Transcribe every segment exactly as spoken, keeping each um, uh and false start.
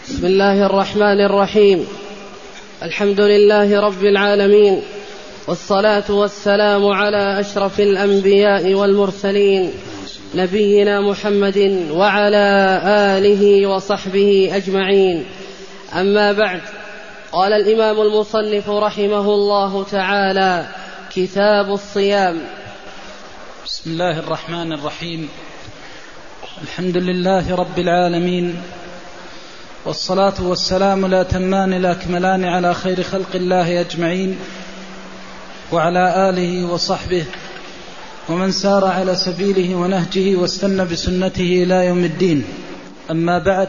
بسم الله الرحمن الرحيم. الحمد لله رب العالمين، والصلاة والسلام على أشرف الأنبياء والمرسلين، نبينا محمد وعلى آله وصحبه أجمعين. أما بعد، قال الإمام المصنف رحمه الله تعالى: كتاب الصيام. بسم الله الرحمن الرحيم. الحمد لله رب العالمين، والصلاة والسلام لا تمان لا كملان على خير خلق الله أجمعين، وعلى آله وصحبه ومن سار على سبيله ونهجه واستنى بسنته إلى يوم الدين. أما بعد،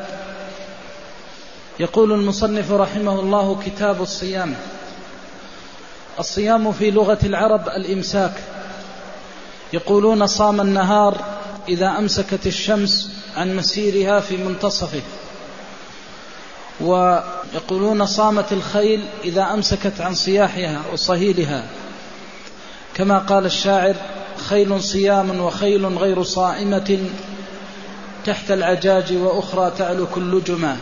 يقول المصنف رحمه الله: كتاب الصيام. الصيام في لغة العرب الإمساك، يقولون صام النهار إذا أمسكت الشمس عن مسيرها في منتصفه، ويقولون صامت الخيل إذا أمسكت عن صياحها وصهيلها، كما قال الشاعر: خيل صيام وخيل غير صائمة تحت العجاج وأخرى تعلك اللجما.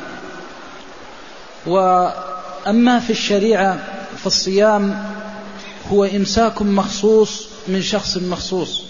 وأما في الشريعة فالصيام هو إمساك مخصوص من شخص مخصوص،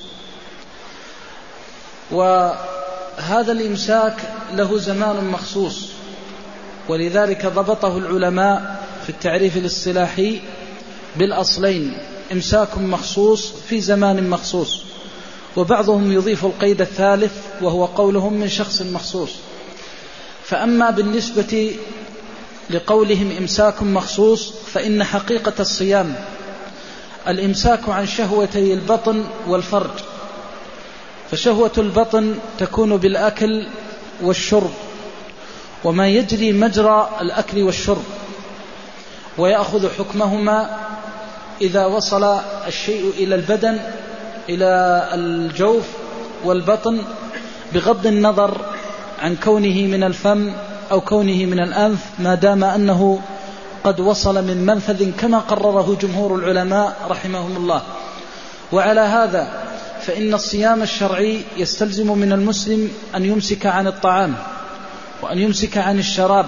وهذا الإمساك له زمان مخصوص، ولذلك ضبطه العلماء في التعريف الاصطلاحي بالأصلين: إمساك مخصوص في زمان مخصوص، وبعضهم يضيف القيد الثالث وهو قولهم من شخص مخصوص. فأما بالنسبة لقولهم إمساك مخصوص، فإن حقيقة الصيام الإمساك عن شهوتي البطن والفرج. فشهوة البطن تكون بالأكل والشرب وما يجري مجرى الأكل والشرب، ويأخذ حكمهما إذا وصل الشيء إلى البدن، إلى الجوف والبطن، بغض النظر عن كونه من الفم أو كونه من الأنف، ما دام أنه قد وصل من منفذ، كما قرره جمهور العلماء رحمهم الله. وعلى هذا فإن الصيام الشرعي يستلزم من المسلم أن يمسك عن الطعام، وأن يمسك عن الشراب،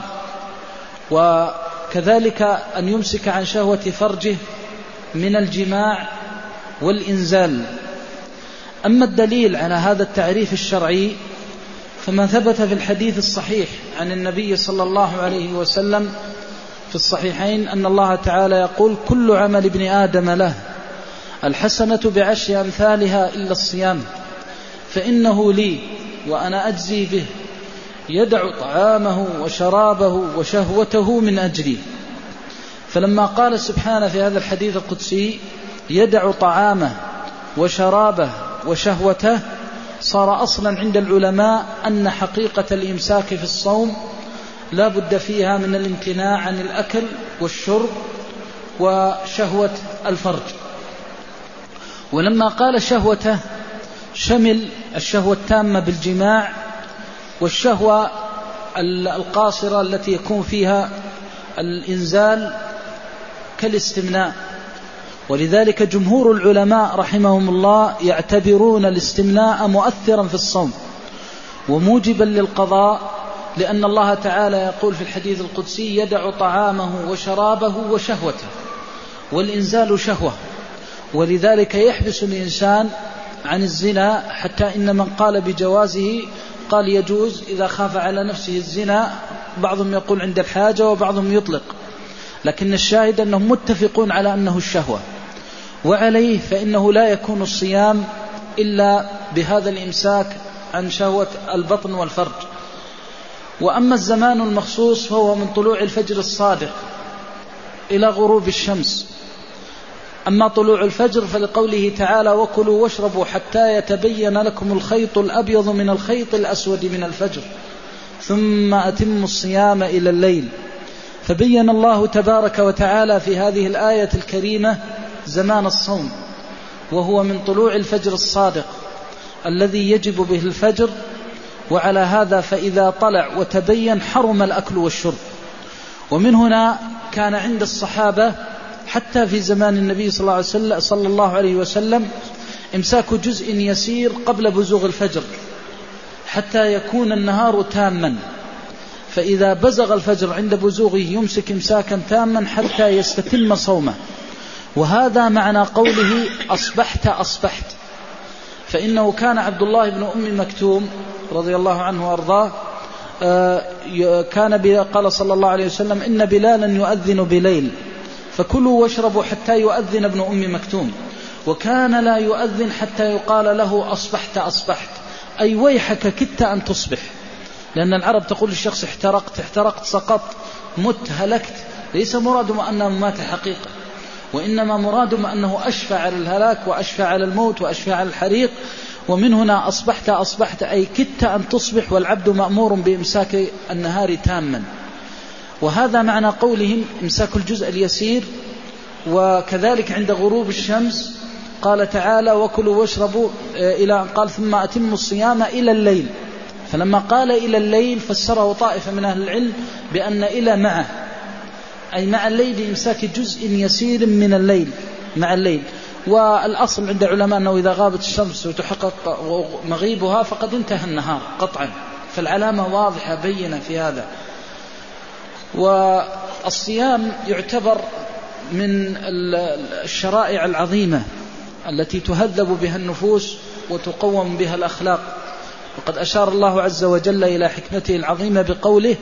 وكذلك أن يمسك عن شهوة فرجه من الجماع والإنزال. أما الدليل على هذا التعريف الشرعي فما ثبت في الحديث الصحيح عن النبي صلى الله عليه وسلم في الصحيحين أن الله تعالى يقول: كل عمل ابن آدم له، الحسنة بعشر أمثالها إلا الصيام، فإنه لي وأنا أجزي به، يدع طعامه وشرابه وشهوته من أجلي. فلما قال سبحانه في هذا الحديث القدسي: يدع طعامه وشرابه وشهوته، صار أصلا عند العلماء أن حقيقة الإمساك في الصوم لا بد فيها من الامتناع عن الأكل والشرب وشهوة الفرج. ولما قال شهوته شمل الشهوة التامة بالجماع والشهوة القاصرة التي يكون فيها الإنزال كالاستمناء. ولذلك جمهور العلماء رحمهم الله يعتبرون الاستمناء مؤثرا في الصوم وموجبا للقضاء، لأن الله تعالى يقول في الحديث القدسي: يدع طعامه وشرابه وشهوته، والإنزال شهوة. ولذلك يحبس الإنسان عن الزنا، حتى إن من قال بجوازه قال يجوز إذا خاف على نفسه الزنا، بعضهم يقول عند الحاجة وبعضهم يطلق، لكن الشاهد أنهم متفقون على أنه الشهوة. وعليه فإنه لا يكون الصيام إلا بهذا الإمساك عن شهوة البطن والفرج. وأما الزمان المخصوص فهو من طلوع الفجر الصادق إلى غروب الشمس. أما طلوع الفجر فلقوله تعالى: وكلوا واشربوا حتى يتبين لكم الخيط الأبيض من الخيط الأسود من الفجر ثم أتموا الصيام إلى الليل. فبين الله تبارك وتعالى في هذه الآية الكريمة زمان الصوم، وهو من طلوع الفجر الصادق الذي يجب به الفجر. وعلى هذا فإذا طلع وتبين حرم الأكل والشرب. ومن هنا كان عند الصحابة حتى في زمان النبي صلى الله عليه وسلم إمساك جزء يسير قبل بزوغ الفجر حتى يكون النهار تاما، فإذا بزغ الفجر عند بزوغه يمسك إمساكا تاما حتى يستتم صومه. وهذا معنى قوله أصبحت أصبحت، فإنه كان عبد الله بن أم مكتوم رضي الله عنه وأرضاه كان قال صلى الله عليه وسلم إن بلالا يؤذن بليل فكلوا واشربوا حتى يؤذن ابن أم مكتوم، وكان لا يؤذن حتى يقال له أصبحت أصبحت، أي ويحك كدت أن تصبح. لأن العرب تقول للشخص احترقت احترقت سقط مت هلكت، ليس مرادهم أنه مات حقيقة، وإنما مرادهم أنه أشفى على الهلاك وأشفى على الموت وأشفى على الحريق. ومن هنا أصبحت أصبحت أي كدت أن تصبح، والعبد مأمور بإمساك النهار تاما. وهذا معنى قولهم إمساك الجزء اليسير. وكذلك عند غروب الشمس قال تعالى وكلوا واشربوا إلى أن قال ثم أتموا الصيام إلى الليل، فلما قال إلى الليل فسره طائفة من أهل العلم بأن إلى معه أي مع الليل إمساك جزء يسير من الليل مع الليل. والأصل عند علماء أنه إذا غابت الشمس وتحقق مغيبها فقد انتهى النهار قطعا، فالعلامة واضحة بينة في هذا. والصيام يعتبر من الشرائع العظيمة التي تهذب بها النفوس وتقوم بها الأخلاق. وقد أشار الله عز وجل إلى حكمته العظيمة بقوله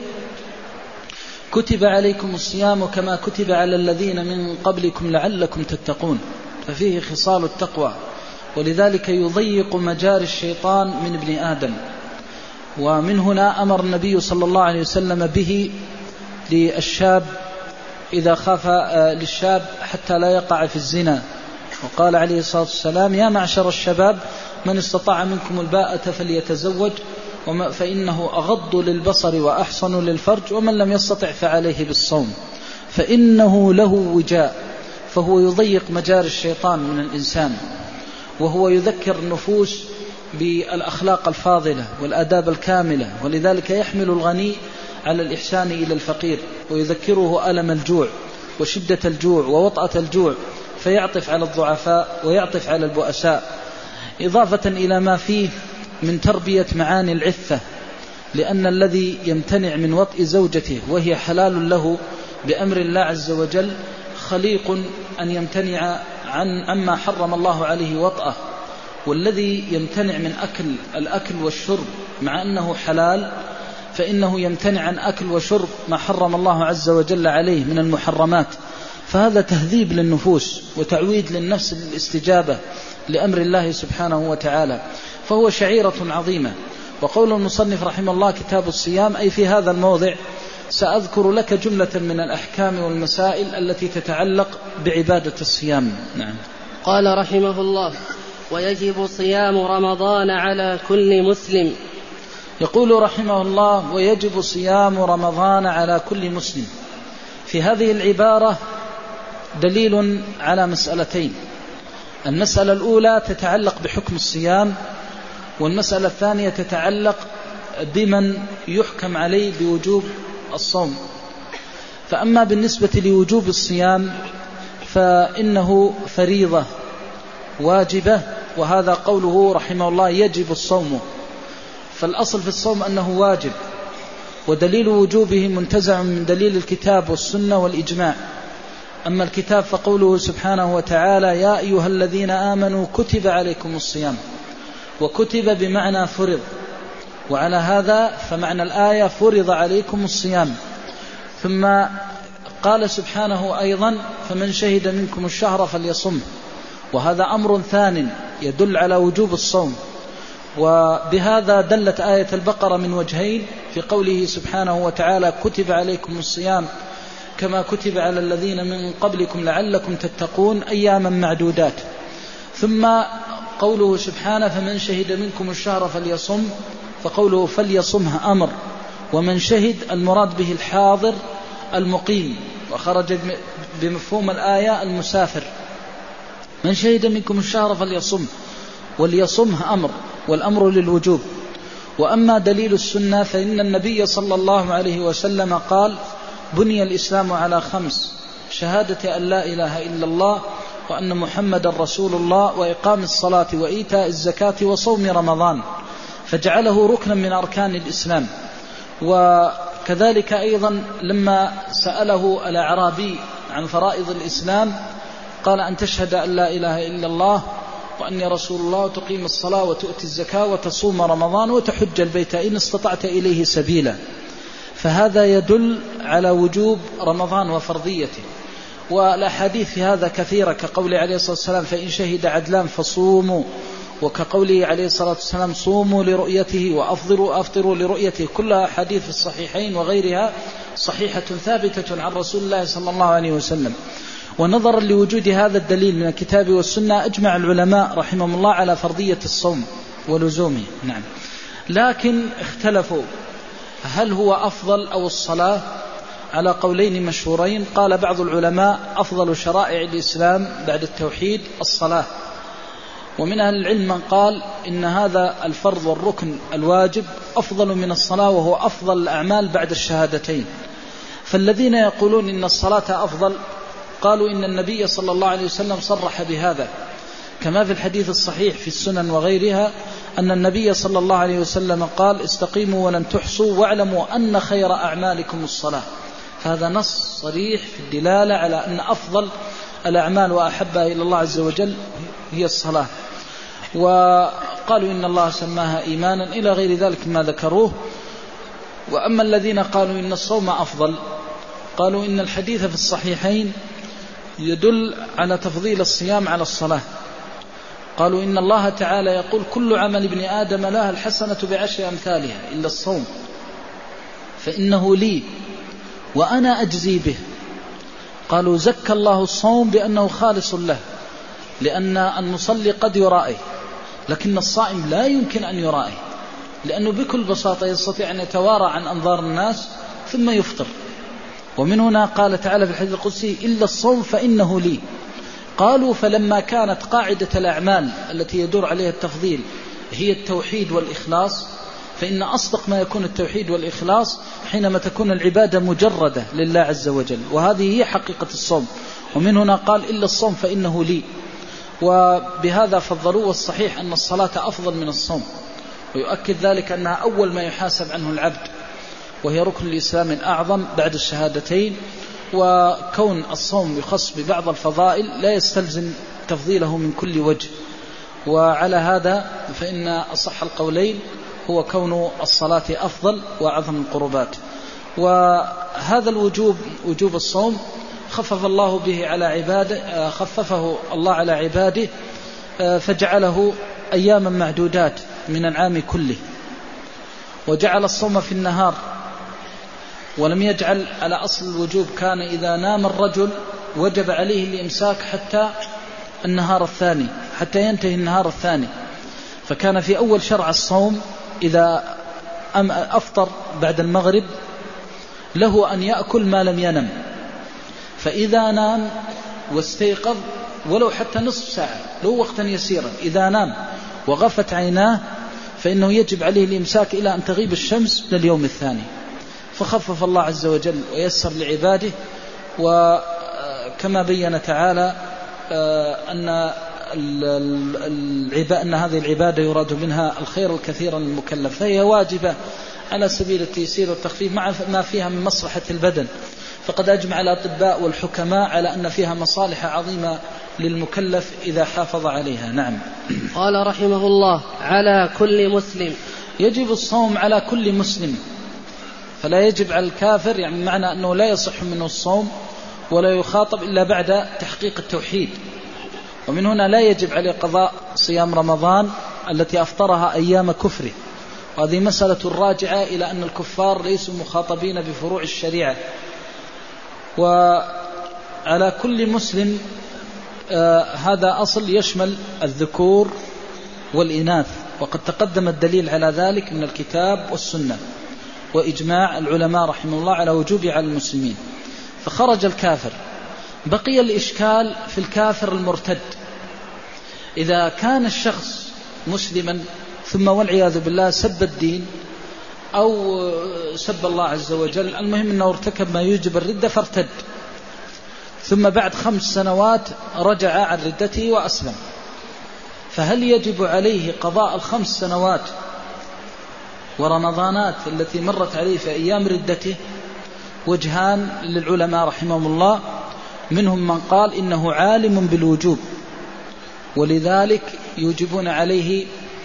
كتب عليكم الصيام كما كتب على الذين من قبلكم لعلكم تتقون، ففيه خصال التقوى، ولذلك يضيق مجاري الشيطان من ابن آدم. ومن هنا أمر النبي صلى الله عليه وسلم به للشاب إذا خاف للشاب حتى لا يقع في الزنا، وقال عليه الصلاة والسلام يا معشر الشباب من استطاع منكم الباءة فليتزوج فإنه أغض للبصر وأحصن للفرج ومن لم يستطع فعليه بالصوم فإنه له وجاء. فهو يضيق مجاري الشيطان من الإنسان، وهو يذكر النفوس بالأخلاق الفاضلة والآداب الكاملة، ولذلك يحمل الغني على الإحسان إلى الفقير، ويذكره ألم الجوع وشدة الجوع ووطأة الجوع، فيعطف على الضعفاء ويعطف على البؤساء، إضافة إلى ما فيه من تربية معاني العفة. لأن الذي يمتنع من وطئ زوجته وهي حلال له بأمر الله عز وجل خليق أن يمتنع عن عما حرم الله عليه وطئه، والذي يمتنع من أكل الأكل والشرب مع أنه حلال فإنه يمتنع عن أكل وشرب ما حرم الله عز وجل عليه من المحرمات. فهذا تهذيب للنفوس وتعويد للنفس للاستجابة لأمر الله سبحانه وتعالى، فهو شعيرة عظيمة. وقول المصنف رحمه الله كتاب الصيام، أي في هذا الموضع سأذكر لك جملة من الأحكام والمسائل التي تتعلق بعبادة الصيام. نعم. قال رحمه الله ويجب صيام رمضان على كل مسلم. يقول رحمه الله ويجب صيام رمضان على كل مسلم. في هذه العبارة دليل على مسألتين، المسألة الأولى تتعلق بحكم الصيام، والمسألة الثانية تتعلق بمن يحكم عليه بوجوب الصوم. فأما بالنسبة لوجوب الصيام فإنه فريضة واجبة، وهذا قوله رحمه الله يجب الصوم، فالأصل في الصوم أنه واجب، ودليل وجوبه منتزع من دليل الكتاب والسنة والإجماع. أما الكتاب فقوله سبحانه وتعالى يا أيها الذين آمنوا كتب عليكم الصيام، وكتب بمعنى فرض، وعلى هذا فمعنى الآية فرض عليكم الصيام. ثم قال سبحانه أيضا فمن شهد منكم الشهر فليصم، وهذا أمر ثان يدل على وجوب الصوم. وبهذا دلت آية البقرة من وجهين في قوله سبحانه وتعالى كتب عليكم الصيام كما كتب على الذين من قبلكم لعلكم تتقون أياما معدودات. ثم قوله سبحانه فمن شهد منكم الشهر فليصم، فقوله فليصمه أمر، ومن شهد المراد به الحاضر المقيم، وخرج بمفهوم الآية المسافر. من شهد منكم الشهر فليصم، وليصمه أمر، والأمر للوجوب. وأما دليل السنة فإن النبي صلى الله عليه وسلم قال بني الإسلام على خمس: شهادة أن لا إله إلا الله وأن محمد رسول الله وإقام الصلاة وإيتاء الزكاة وصوم رمضان، فجعله ركنا من أركان الإسلام. وكذلك أيضا لما سأله الأعرابي عن فرائض الإسلام قال أن تشهد أن لا إله إلا الله وأني رسول الله وتقيم الصلاة وتؤتي الزكاة وتصوم رمضان وتحج البيت إن استطعت إليه سبيلا. فهذا يدل على وجوب رمضان وفرضيته. والأحاديث في هذا كثيرة كقوله عليه الصلاة والسلام فإن شهد عدلان فصوموا، وكقوله عليه الصلاة والسلام صوموا لرؤيته وأفطروا أفطروا لرؤيته، كلها أحاديث في الصحيحين وغيرها صحيحة ثابتة عن رسول الله صلى الله عليه وسلم. ونظرا لوجود هذا الدليل من الكتاب والسنة أجمع العلماء رحمهم الله على فرضية الصوم ولزومه. نعم. لكن اختلفوا هل هو أفضل أو الصلاة على قولين مشهورين. قال بعض العلماء أفضل شرائع الإسلام بعد التوحيد الصلاة، ومن أهل العلم من قال إن هذا الفرض والركن الواجب أفضل من الصلاة وهو أفضل الأعمال بعد الشهادتين. فالذين يقولون إن الصلاة أفضل قالوا إن النبي صلى الله عليه وسلم صرح بهذا، كما في الحديث الصحيح في السنن وغيرها أن النبي صلى الله عليه وسلم قال استقيموا ولن تحصوا واعلموا أن خير أعمالكم الصلاة. هذا نص صريح في الدلالة على أن أفضل الأعمال وأحبها إلى الله عز وجل هي الصلاة. وقالوا إن الله سماها إيمانا إلى غير ذلك ما ذكروه. وأما الذين قالوا إن الصوم أفضل قالوا إن الحديث في الصحيحين يدل على تفضيل الصيام على الصلاة. قالوا إن الله تعالى يقول كل عمل ابن آدم لها الحسنة بعشر أمثالها إلا الصوم فإنه لي وأنا أجزي به. قالوا زكى الله الصوم بأنه خالص له، لأن المصلي قد يرائه لكن الصائم لا يمكن أن يرائه، لأنه بكل بساطة يستطيع أن يتوارى عن أنظار الناس ثم يفطر. ومن هنا قال تعالى في الحديث القدسي إلا الصوم فإنه لي. قالوا فلما كانت قاعدة الأعمال التي يدور عليها التفضيل هي التوحيد والإخلاص، فإن أصدق ما يكون التوحيد والإخلاص حينما تكون العبادة مجردة لله عز وجل، وهذه هي حقيقة الصوم. ومن هنا قال إلا الصوم فإنه لي، وبهذا فضلوا. والصحيح أن الصلاة أفضل من الصوم، ويؤكد ذلك أنها أول ما يحاسب عنه العبد، وهي ركن الإسلام الأعظم بعد الشهادتين. وكون الصوم يخص ببعض الفضائل لا يستلزم تفضيله من كل وجه. وعلى هذا فإن أصح القولين هو كون الصلاة أفضل وأعظم القربات. وهذا الوجوب وجوب الصوم خفف الله به على عباده، خففه الله على عباده فجعله أياما معدودات من العام كله، وجعل الصوم في النهار، ولم يجعل على أصل الوجوب كان إذا نام الرجل وجب عليه الإمساك حتى النهار الثاني، حتى ينتهي النهار الثاني. فكان في أول شرع الصوم إذا أفطر بعد المغرب له أن يأكل ما لم ينم، فإذا نام واستيقظ ولو حتى نصف ساعة لو وقتا يسيرا، إذا نام وغفت عيناه فإنه يجب عليه الإمساك إلى أن تغيب الشمس لليوم الثاني. فخفف الله عز وجل ويسر لعباده. وكما بين تعالى أن أن هذه العبادة يراد منها الخير الكثير المكلف، فهي واجبة على سبيل التيسير والتخفيف مع ما فيها من مصلحة البدن. فقد أجمع الأطباء والحكماء على أن فيها مصالح عظيمة للمكلف إذا حافظ عليها. نعم. قال رحمه الله على كل مسلم، يجب الصوم على كل مسلم، فلا يجب على الكافر، يعني معنى أنه لا يصح منه الصوم ولا يخاطب إلا بعد تحقيق التوحيد. ومن هنا لا يجب عليه قضاء صيام رمضان التي أفطرها أيام كفره، وهذه مسألة راجعة إلى أن الكفار ليسوا مخاطبين بفروع الشريعة. وعلى كل مسلم آه هذا أصل يشمل الذكور والإناث، وقد تقدم الدليل على ذلك من الكتاب والسنة وإجماع العلماء رحمه الله على وجوبه على المسلمين. فخرج الكافر. بقي الإشكال في الكافر المرتد. إذا كان الشخص مسلما ثم والعياذ بالله سب الدين أو سب الله عز وجل، المهم أنه ارتكب ما يوجب الردة فارتد، ثم بعد خمس سنوات رجع عن ردته وأسلم، فهل يجب عليه قضاء الخمس سنوات ورمضانات التي مرت عليه في أيام ردته وجهان للعلماء رحمهم الله، منهم من قال إنه عالم بالوجوب ولذلك يوجبون عليه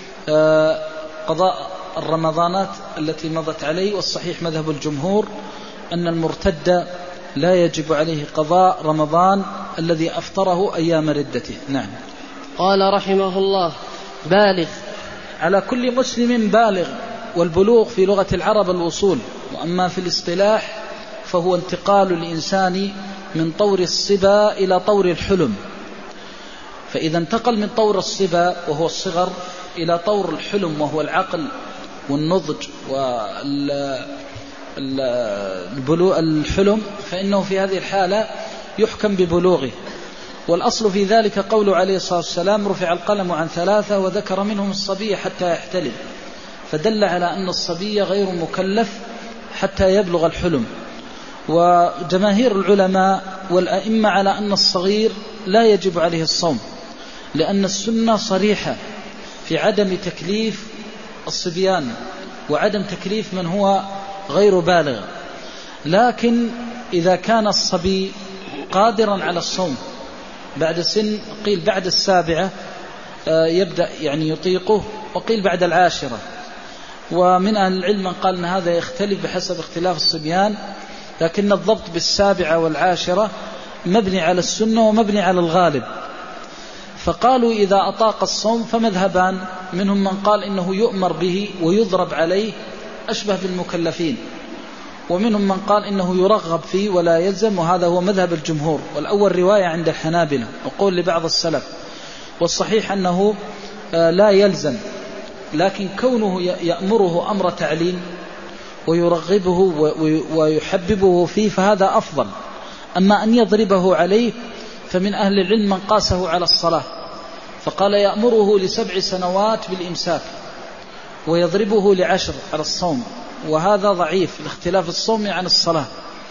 قضاء الرمضانات التي مضت عليه، والصحيح مذهب الجمهور أن المرتد لا يجب عليه قضاء رمضان الذي أفطره أيام ردته. نعم. قال رحمه الله: بالغ. على كل مسلم بالغ، والبلوغ في لغة العرب الوصول، وأما في الاصطلاح فهو انتقال الإنسان من طور الصبا إلى طور الحلم، فإذا انتقل من طور الصبا وهو الصغر إلى طور الحلم وهو العقل والنضج والحلم، فإنه في هذه الحالة يحكم ببلوغه. والأصل في ذلك قوله عليه الصلاة والسلام: رفع القلم عن ثلاثة، وذكر منهم الصبي حتى يحتلم، فدل على أن الصبي غير مكلف حتى يبلغ الحلم. وجماهير العلماء والأئمة على أن الصغير لا يجب عليه الصوم، لأن السنة صريحة في عدم تكليف الصبيان وعدم تكليف من هو غير بالغ. لكن إذا كان الصبي قادرا على الصوم بعد سن، قيل بعد السابعة يبدأ يعني يطيقه، وقيل بعد العاشرة، ومن أهل العلم من قال أن هذا يختلف بحسب اختلاف الصبيان، لكن الضبط بالسابعة والعاشرة مبني على السنة ومبني على الغالب. فقالوا إذا أطاق الصوم فمذهبان، منهم من قال إنه يؤمر به ويضرب عليه أشبه بالمكلفين، ومنهم من قال إنه يرغب فيه ولا يلزم، وهذا هو مذهب الجمهور، والأول رواية عند الحنابلة وقول لبعض السلف. والصحيح أنه لا يلزم، لكن كونه يأمره أمر تعليم ويرغبه ويحببه فيه فهذا أفضل. أما أن يضربه عليه فمن أهل العلم من قاسه على الصلاة، فقال يأمره لسبع سنوات بالإمساك ويضربه لعشر على الصوم، وهذا ضعيف لاختلاف الصوم عن الصلاة.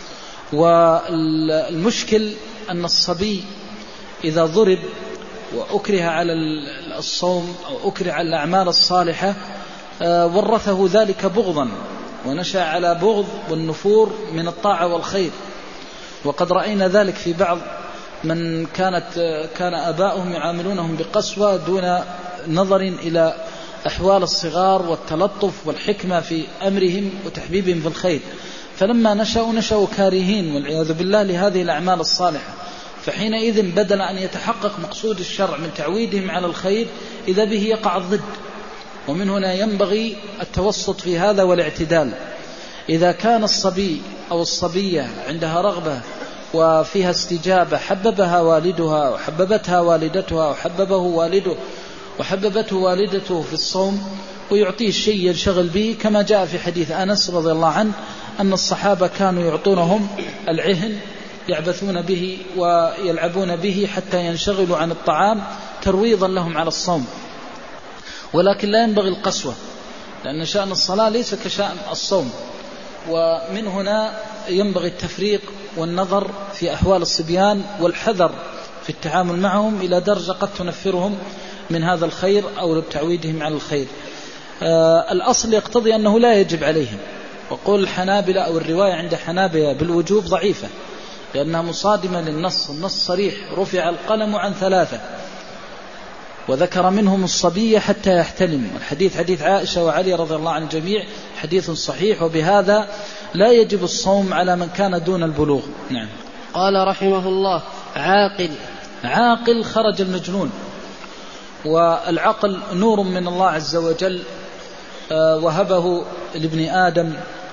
والمشكل أن الصبي إذا ضرب وأكره على الصوم أو أكره على الأعمال الصالحة ورثه ذلك بغضا، ونشأ على بغض والنفور من الطاعة والخير. وقد رأينا ذلك في بعض من كانت كان آباؤهم يعاملونهم بقسوة دون نظر إلى أحوال الصغار والتلطف والحكمة في أمرهم وتحبيبهم في الخير، فلما نشأوا نشأوا كارهين والعياذ بالله لهذه الأعمال الصالحة، فحينئذ بدل أن يتحقق مقصود الشرع من تعويدهم على الخير إذا به يقع الضد. ومن هنا ينبغي التوسط في هذا والاعتدال. إذا كان الصبي أو الصبية عندها رغبة وفيها استجابة حببها والدها وحببتها والدتها وحببه والده وحببته والدته في الصوم، ويعطيه الشيء ينشغل به، كما جاء في حديث أنس رضي الله عنه أن الصحابة كانوا يعطونهم العهن يعبثون به ويلعبون به حتى ينشغلوا عن الطعام ترويضا لهم على الصوم. ولكن لا ينبغي القسوة، لأن شأن الصلاة ليس كشأن الصوم. ومن هنا ينبغي التفريق والنظر في أحوال الصبيان والحذر في التعامل معهم إلى درجة قد تنفرهم من هذا الخير أو تعويدهم على الخير. آه الأصل يقتضي أنه لا يجب عليهم، وقول الحنابلة أو الرواية عند حنابلة بالوجوب ضعيفة لأنها مصادمة للنص. النص صريح: رفع القلم عن ثلاثة وذكر منهم الصبي حتى يحتلم. الحديث حديث عائشة وعلي رضي الله عن الجميع حديث صحيح، وبهذا لا يجب الصوم على من كان دون البلوغ. نعم. قال رحمه الله: عاقل. عاقل خرج المجنون، والعقل نور من الله عز وجل وهبه لابن آدم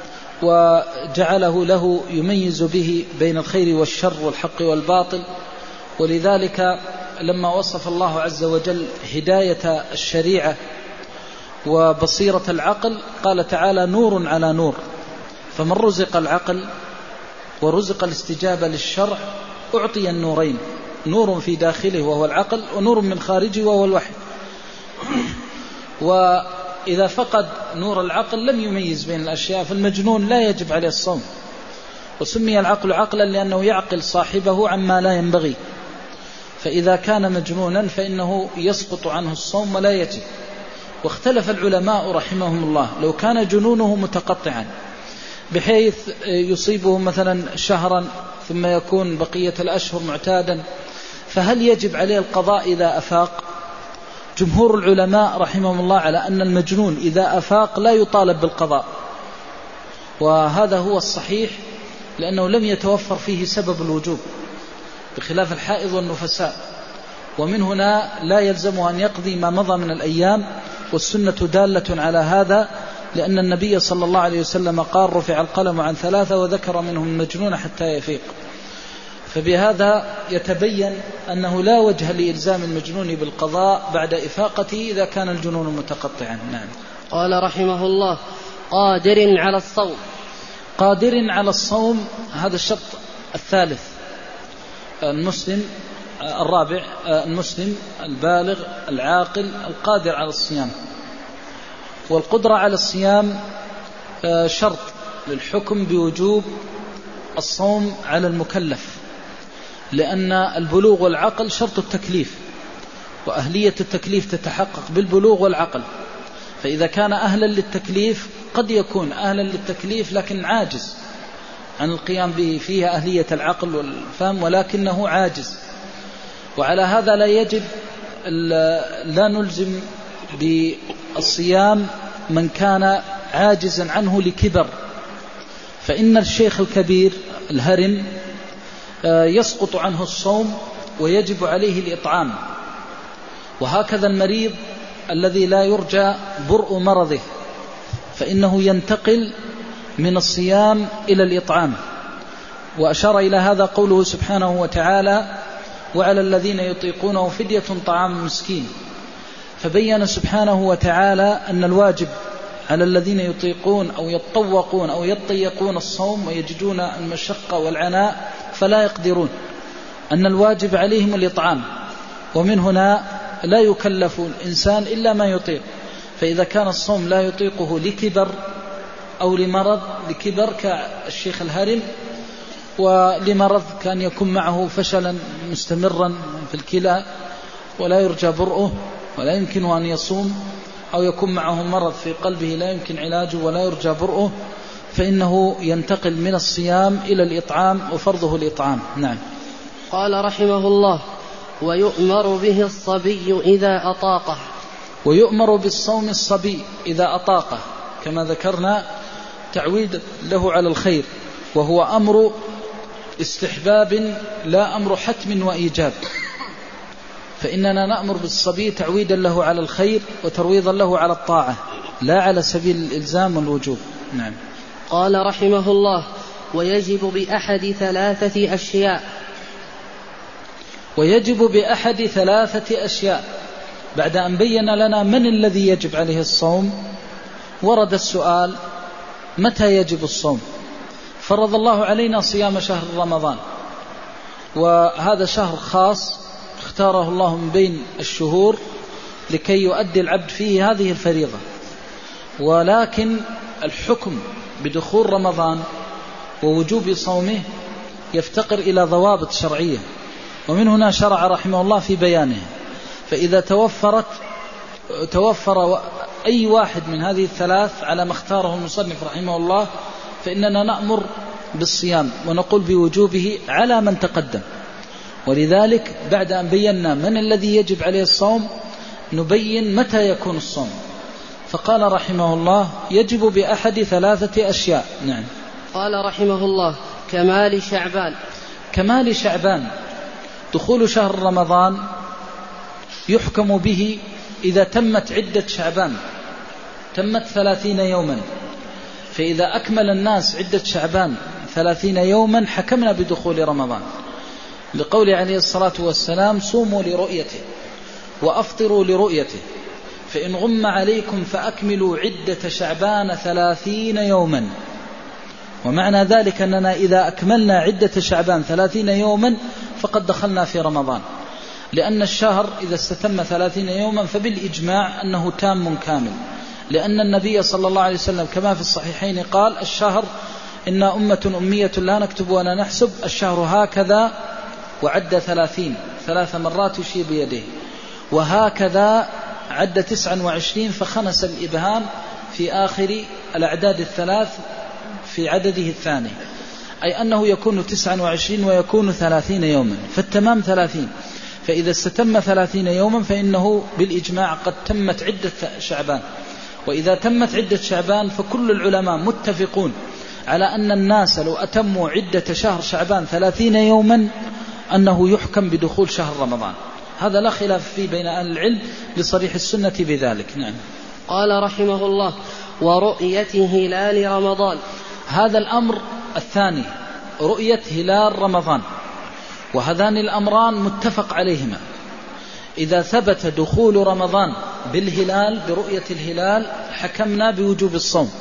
وجعله له يميز به بين الخير والشر والحق والباطل. ولذلك لما وصف الله عز وجل هداية الشريعة وبصيرة العقل قال تعالى: نور على نور. فمن رزق العقل ورزق الاستجابة للشرع أعطي النورين، نور في داخله وهو العقل، ونور من خارجه وهو الوحي. وإذا فقد نور العقل لم يميز بين الأشياء، فالمجنون لا يجب عليه الصوم. وسمي العقل عقلا لأنه يعقل صاحبه عما لا ينبغي، فإذا كان مجنونا فإنه يسقط عنه الصوم ولا يجب. واختلف العلماء رحمهم الله لو كان جنونه متقطعا بحيث يصيبه مثلا شهرا ثم يكون بقية الأشهر معتادا، فهل يجب عليه القضاء إذا أفاق؟ جمهور العلماء رحمهم الله على أن المجنون إذا أفاق لا يطالب بالقضاء، وهذا هو الصحيح لأنه لم يتوفر فيه سبب الوجوب بخلاف الحائض والنفساء، ومن هنا لا يلزمه أن يقضي ما مضى من الأيام، والسنة دالة على هذا، لأن النبي صلى الله عليه وسلم قال رفع القلم عن ثلاثة وذكر منهم المجنون حتى يفيق. فبهذا يتبين أنه لا وجه لإلزام المجنون بالقضاء بعد إفاقته إذا كان الجنون متقطعا. نعم. قال رحمه الله: قادر على الصوم. قادر على الصوم هذا الشرط الثالث، المسلم الرابع، المسلم البالغ العاقل القادر على الصيام. والقدرة على الصيام شرط للحكم بوجوب الصوم على المكلف، لأن البلوغ والعقل شرط التكليف، وأهلية التكليف تتحقق بالبلوغ والعقل. فإذا كان أهلا للتكليف قد يكون أهلا للتكليف لكن عاجز عن القيام به، فيها أهلية العقل والفهم ولكنه عاجز، وعلى هذا لا يجب لا نلزم بالصيام من كان عاجزا عنه لكبر، فإن الشيخ الكبير الهرم يسقط عنه الصوم ويجب عليه الإطعام، وهكذا المريض الذي لا يرجى برء مرضه فإنه ينتقل من الصيام إلى الإطعام. وأشار إلى هذا قوله سبحانه وتعالى: وعلى الذين يطيقونه فدية طعام مسكين. فبين سبحانه وتعالى أن الواجب على الذين يطيقون أو يتطوقون أو يطيقون الصوم ويجدون المشقة والعناء فلا يقدرون، أن الواجب عليهم الإطعام، ومن هنا لا يكلف الإنسان إلا ما يطيق. فإذا كان الصوم لا يطيقه لكبر أو لمرض، لكبر كالشيخ الهرم، ولمرض كان يكون معه فشلا مستمرا في الكلى ولا يرجى برؤه ولا يمكنه أن يصوم، أو يكون معه مرض في قلبه لا يمكن علاجه ولا يرجى برؤه، فإنه ينتقل من الصيام إلى الإطعام وفرضه الإطعام. نعم. قال رحمه الله: ويؤمر به الصبي إذا أطاقه. ويؤمر بالصوم الصبي إذا أطاقه، كما ذكرنا تعويد له على الخير، وهو أمر استحباب لا أمر حتم وإيجاب، فإننا نأمر بالصبي تعويدا له على الخير وترويضا له على الطاعة، لا على سبيل الإلزام والوجوب. نعم. قال رحمه الله: ويجب بأحد ثلاثة أشياء. ويجب بأحد ثلاثة أشياء. بعد أن بين لنا من الذي يجب عليه الصوم، ورد السؤال: متى يجب الصوم؟ فرض الله علينا صيام شهر رمضان، وهذا شهر خاص اختاره الله من بين الشهور لكي يؤدي العبد فيه هذه الفريضة، ولكن الحكم بدخول رمضان ووجوب صومه يفتقر إلى ضوابط شرعية، ومن هنا شرع رحمه الله في بيانه. فإذا توفرت توفر أي واحد من هذه الثلاث على ما اختاره المصنف رحمه الله، فإننا نأمر بالصيام ونقول بوجوبه على من تقدم. ولذلك بعد أن بينا من الذي يجب عليه الصوم نبين متى يكون الصوم، فقال رحمه الله: يجب بأحد ثلاثة أشياء. نعم. قال رحمه الله: كمال شعبان. كمال شعبان، دخول شهر رمضان يحكم به إذا تمت عدة شعبان، تمت ثلاثين يوما، فإذا أكمل الناس عدة شعبان ثلاثين يوما حكمنا بدخول رمضان، لقول عليه الصلاة والسلام: صوموا لرؤيته وأفطروا لرؤيته، فإن غم عليكم فأكملوا عدة شعبان ثلاثين يوما. ومعنى ذلك أننا إذا أكملنا عدة شعبان ثلاثين يوما فقد دخلنا في رمضان، لأن الشهر إذا استتم ثلاثين يوما فبالإجماع أنه تام كامل، لأن النبي صلى الله عليه وسلم كما في الصحيحين قال: الشهر إنا أمة أمية لا نكتب ولا نحسب، الشهر هكذا، وعد ثلاثين ثلاث مرات يشير بيده، وهكذا عد تسعة وعشرين فخنس الإبهام في آخر الأعداد الثلاث في عدده الثاني، أي أنه يكون تسعة وعشرين ويكون ثلاثين يوما، فالتمام ثلاثين. فإذا استتم ثلاثين يوما فإنه بالإجماع قد تمت عدة شعبان. وإذا تمت عدة شعبان فكل العلماء متفقون على أن الناس لو أتموا عدة شهر شعبان ثلاثين يوما أنه يحكم بدخول شهر رمضان. هذا لا خلاف فيه بين أهل العلم لصريح السنة بذلك. نعم. قال رحمه الله: ورؤية هلال رمضان. هذا الأمر الثاني، رؤية هلال رمضان، وهذان الأمران متفق عليهما. إذا ثبت دخول رمضان بالهلال برؤية الهلال حكمنا بوجوب الصوم.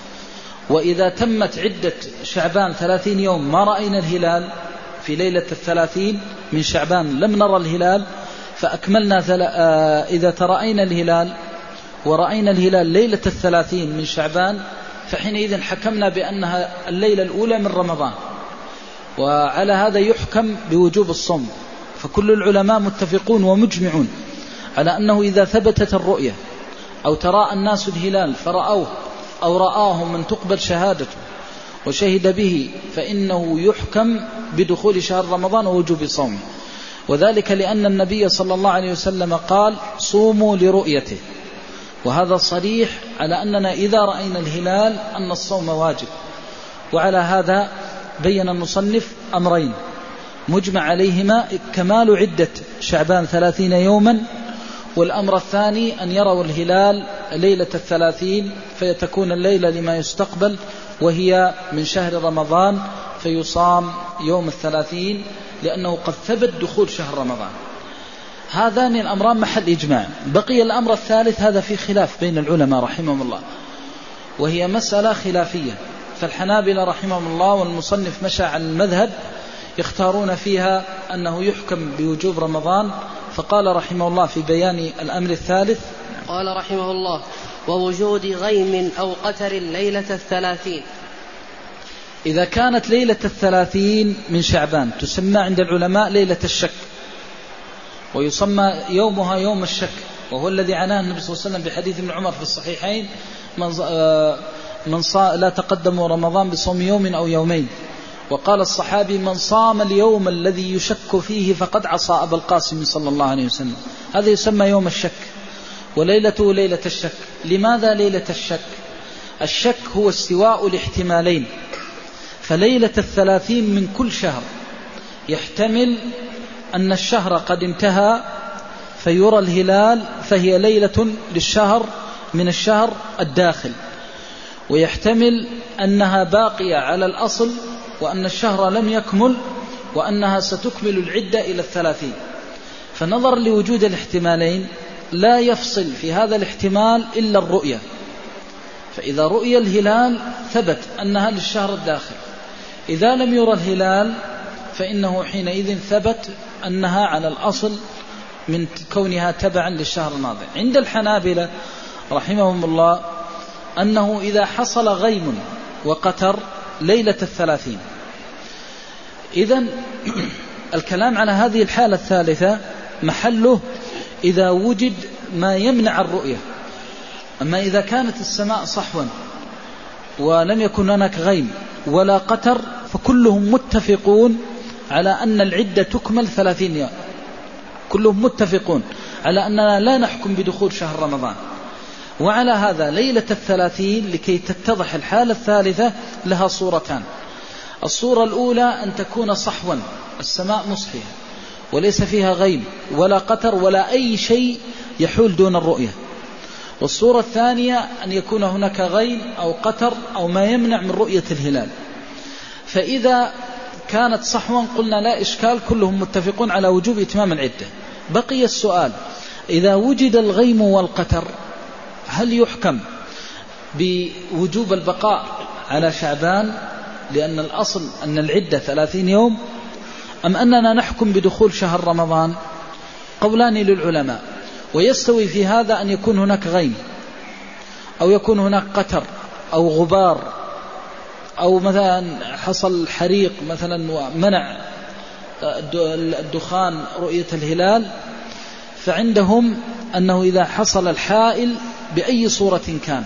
وإذا تمت عدة شعبان ثلاثين يوم ما رأينا الهلال في ليلة الثلاثين من شعبان لم نرى الهلال فأكملنا ثل... آه إذا ترأينا الهلال ورأينا الهلال ليلة الثلاثين من شعبان فحينئذ حكمنا بأنها الليلة الأولى من رمضان، وعلى هذا يحكم بوجوب الصوم. فكل العلماء متفقون ومجمعون على أنه إذا ثبتت الرؤية أو تراءى الناس الهلال فرأوه أو رآه من تقبل شهادته وشهد به فإنه يحكم بدخول شهر رمضان ووجوب صومه. وذلك لأن النبي صلى الله عليه وسلم قال: صوموا لرؤيته. وهذا صريح على أننا إذا رأينا الهلال أن الصوم واجب. وعلى هذا بين المصنف أمرين مجمع عليهما: كمال عدة شعبان ثلاثين يوما، والأمر الثاني أن يروا الهلال ليلة الثلاثين فيتكون الليلة لما يستقبل وهي من شهر رمضان فيصام يوم الثلاثين لأنه قد ثبت دخول شهر رمضان. هذان الأمران محل إجماع. بقي الأمر الثالث، هذا في خلاف بين العلماء رحمهم الله، وهي مسألة خلافية. فالحنابلة رحمهم الله والمصنف مشى على المذهب يختارون فيها أنه يحكم بوجوب رمضان. فقال رحمه الله في بيان الأمر الثالث: قال رحمه الله: ووجود غيم أو قتر ليلة الثلاثين. إذا كانت ليلة الثلاثين من شعبان تسمى عند العلماء ليلة الشك، ويسمى يومها يوم الشك، وهو الذي عناه النبي صلى الله عليه وسلم بحديث ابن عمر في الصحيحين: من من صا لا تقدموا رمضان بصوم يوم أو يومين. وقال الصحابي: من صام اليوم الذي يشك فيه فقد عصى أبا القاسم صلى الله عليه وسلم. هذا يسمى يوم الشك، وليلته ليلة الشك. لماذا ليلة الشك؟ الشك هو استواء الاحتمالين. فليلة الثلاثين من كل شهر يحتمل أن الشهر قد انتهى فيرى الهلال فهي ليلة للشهر من الشهر الداخل، ويحتمل أنها باقية على الأصل وأن الشهر لم يكمل وأنها ستكمل العدة إلى الثلاثين. فنظر لوجود الاحتمالين لا يفصل في هذا الاحتمال إلا الرؤية. فإذا رؤي الهلال ثبت أنها للشهر الداخل، إذا لم يرى الهلال فإنه حينئذ ثبت أنها على الأصل من كونها تبعا للشهر الماضي. عند الحنابلة رحمهم الله أنه إذا حصل غيم وقتر ليلة الثلاثين، إذن الكلام على هذه الحالة الثالثة محله إذا وجد ما يمنع الرؤية. أما إذا كانت السماء صحوا ولم يكن هناك غيم ولا قتر فكلهم متفقون على أن العدة تكمل ثلاثين يوم. كلهم متفقون على أننا لا نحكم بدخول شهر رمضان. وعلى هذا ليلة الثلاثين لكي تتضح الحالة الثالثة لها صورتان. الصورة الأولى أن تكون صحوا، السماء مصحية وليس فيها غيم ولا قتر ولا أي شيء يحول دون الرؤية. والصورة الثانية أن يكون هناك غيم أو قتر أو ما يمنع من رؤية الهلال. فإذا كانت صحوا قلنا لا إشكال، كلهم متفقون على وجوب إتمام العدة. بقي السؤال: إذا وجد الغيم والقتر هل يحكم بوجوب البقاء على شعبان لأن الأصل أن العدة ثلاثين يوم، أم أننا نحكم بدخول شهر رمضان؟ قولان للعلماء. ويستوي في هذا أن يكون هناك غيم أو يكون هناك قتر أو غبار أو مثلا حصل حريق مثلا ومنع الدخان رؤية الهلال، فعندهم أنه إذا حصل الحائل بأي صورة كان،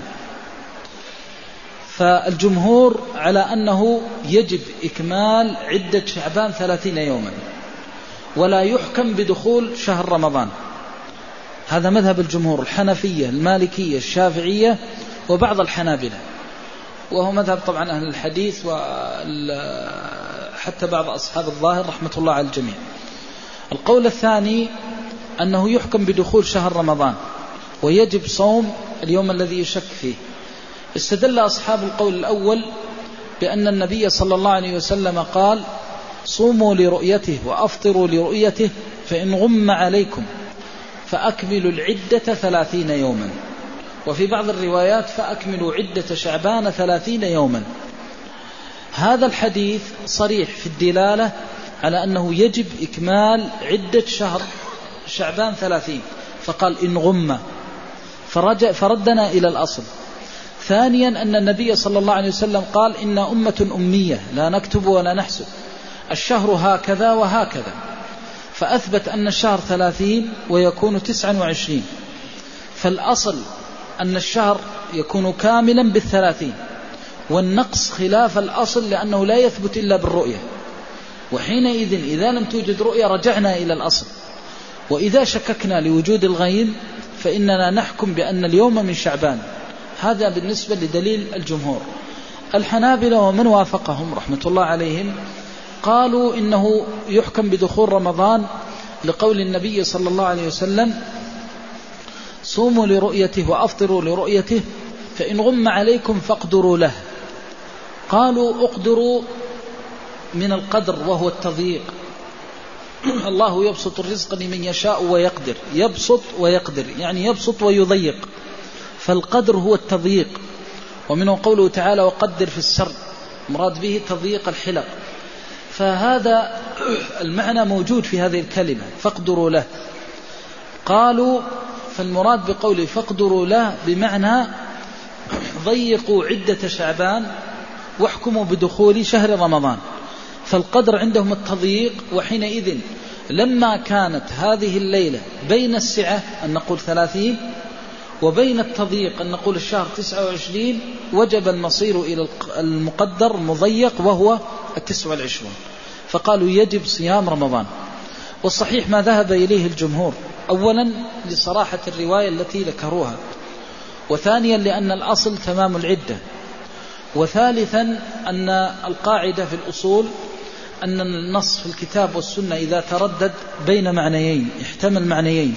فالجمهور على أنه يجب إكمال عدة شعبان ثلاثين يوما ولا يحكم بدخول شهر رمضان. هذا مذهب الجمهور، الحنفية المالكية الشافعية وبعض الحنابلة، وهو مذهب طبعا أهل الحديث وحتى بعض أصحاب الظاهر رحمة الله على الجميع. القول الثاني أنه يحكم بدخول شهر رمضان ويجب صوم اليوم الذي يشك فيه. استدل أصحاب القول الأول بأن النبي صلى الله عليه وسلم قال: صوموا لرؤيته وأفطروا لرؤيته فإن غم عليكم فأكملوا العدة ثلاثين يوما، وفي بعض الروايات فأكملوا عدة شعبان ثلاثين يوما. هذا الحديث صريح في الدلالة على أنه يجب إكمال عدة شهر شعبان ثلاثين، فقال إن غم، فردنا إلى الأصل. ثانيا أن النبي صلى الله عليه وسلم قال: إن أمة أمية لا نكتب ولا نحسب، الشهر هكذا وهكذا، فأثبت أن الشهر ثلاثين ويكون تسعا وعشرين، فالأصل أن الشهر يكون كاملا بالثلاثين، والنقص خلاف الأصل لأنه لا يثبت إلا بالرؤية، وحينئذ إذا لم توجد رؤية رجعنا إلى الأصل. وإذا شككنا لوجود الغيم فإننا نحكم بأن اليوم من شعبان. هذا بالنسبة لدليل الجمهور. الحنابلة ومن وافقهم رحمة الله عليهم قالوا إنه يحكم بدخول رمضان لقول النبي صلى الله عليه وسلم: صوموا لرؤيته وأفطروا لرؤيته فإن غم عليكم فاقدروا له. قالوا: اقدروا من القدر وهو التضييق، الله يبسط الرزق لمن يشاء ويقدر، يبسط ويقدر يعني يبسط ويضيق، فالقدر هو التضييق. ومنه قوله تعالى: وقدر في السرد، مراد به تضييق الحلق. فهذا المعنى موجود في هذه الكلمة فاقدروا له. قالوا فالمراد بقوله فاقدروا له بمعنى ضيقوا عدة شعبان واحكموا بدخول شهر رمضان، فالقدر عندهم التضييق. وحينئذ لما كانت هذه الليلة بين السعة أن نقول ثلاثين وبين التضييق أن نقول الشهر تسعة وعشرين، وجب المصير إلى المقدر المضيق وهو التسعة والعشرون، فقالوا يجب صيام رمضان. والصحيح ما ذهب إليه الجمهور، أولا لصراحة الرواية التي ذكروها، وثانيا لأن الأصل تمام العدة، وثالثا أن القاعدة في الأصول أن النص في الكتاب والسنة إذا تردد بين معنيين احتمل معنيين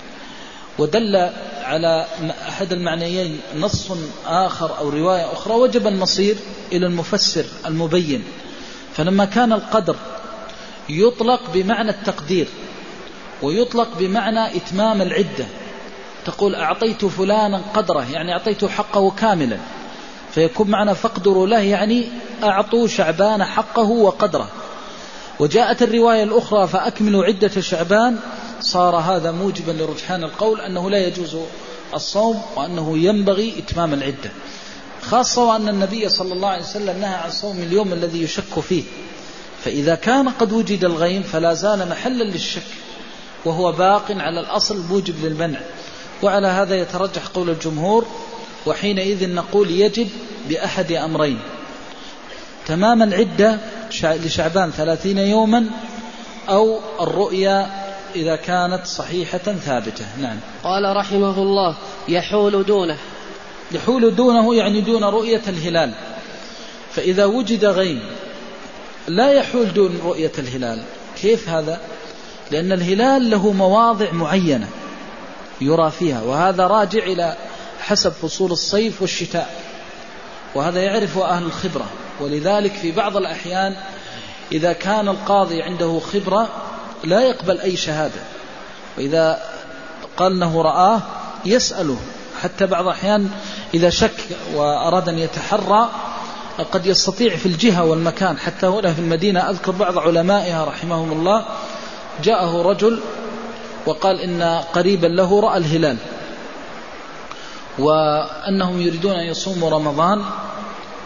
ودل على أحد المعنيين نص آخر أو رواية أخرى، وجب المصير إلى المفسر المبين. فلما كان القدر يطلق بمعنى التقدير ويطلق بمعنى إتمام العدة، تقول أعطيت فلانا قدره يعني أعطيته حقه كاملا، فيكون معنى فاقدروا له يعني أعطوا شعبان حقه وقدره. وجاءت الرواية الأخرى فأكملوا عدة شعبان، صار هذا موجبا لرجحان القول أنه لا يجوز الصوم وأنه ينبغي إتمام العدة، خاصة وأن النبي صلى الله عليه وسلم نهى عن صوم اليوم الذي يشك فيه، فإذا كان قد وجد الغيم فلا زال محلا للشك وهو باق على الأصل موجب للمنع. وعلى هذا يترجح قول الجمهور، وحينئذ نقول يجب بأحد أمرين: تمام العدة لشعبان ثلاثين يوما، أو الرؤيا إذا كانت صحيحة ثابتة. نعم. قال رحمه الله: يحول دونه. يحول دونه يعني دون رؤية الهلال، فإذا وجد غيم لا يحول دون رؤية الهلال. كيف هذا؟ لأن الهلال له مواضع معينة يرى فيها، وهذا راجع إلى حسب فصول الصيف والشتاء، وهذا يعرف أهل الخبرة. ولذلك في بعض الأحيان إذا كان القاضي عنده خبرة لا يقبل أي شهادة، وإذا قال أنه رآه يسأله، حتى بعض الأحيان إذا شك وأراد أن يتحرى قد يستطيع في الجهة والمكان. حتى هنا في المدينة أذكر بعض علمائها رحمهم الله جاءه رجل وقال إن قريبا له رأى الهلال وأنهم يريدون أن يصوموا رمضان،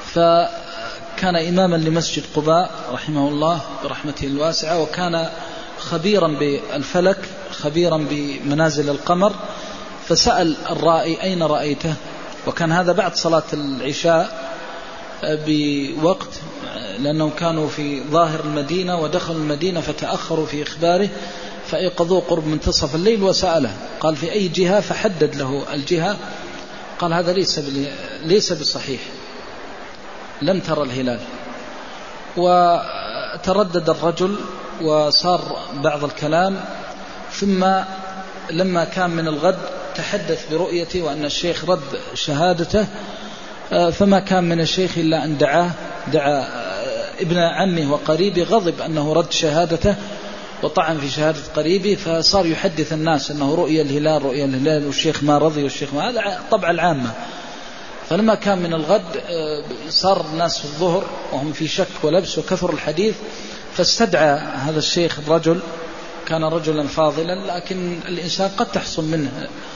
فكان إماما لمسجد قباء رحمه الله برحمته الواسعة، وكان خبيرا بالفلك خبيرا بمنازل القمر، فسأل الرائي أين رأيته؟ وكان هذا بعد صلاة العشاء بوقت، لأنهم كانوا في ظاهر المدينة ودخلوا المدينة فتأخروا في إخباره، فأيقظوه قرب منتصف الليل وسأله قال في أي جهة؟ فحدد له الجهة، قال هذا ليس ليس بصحيح، لم ترى الهلال. وتردد الرجل وصار بعض الكلام، ثم لما كان من الغد تحدث برؤيته وأن الشيخ رد شهادته، فما كان من الشيخ إلا أن دعاه دعا ابن عمه وقريبه، غضب أنه رد شهادته وطعن في شهادة قريبه، فصار يحدث الناس أنه رؤية الهلال رؤية الهلال والشيخ ما رضي والشيخ ما، هذا طبع العامة. فلما كان من الغد صار الناس في الظهر وهم في شك ولبس وكثر الحديث، فاستدعى هذا الشيخ الرجل، كان رجلا فاضلا، لكن الإنسان قد تحصل منه